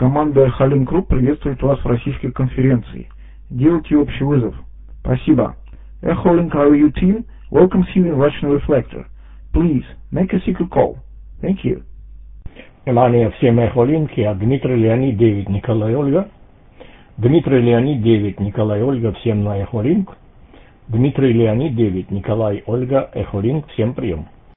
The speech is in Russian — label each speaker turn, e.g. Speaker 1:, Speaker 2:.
Speaker 1: Команда Халин Групп приветствует вас в российской конференции. Делайте общий вызов. Спасибо. Halink RU team welcomes you in Russian Reflector. Please make a secret call. Thank you.
Speaker 2: Внимание всем эхолинки, а Дмитрий Леонид 9 Николай Ольга. Дмитрий Леонид 9 Николай Ольга, всем на эхолинк. Дмитрий Леонид 9 Николай Ольга, эхолинк, всем прием.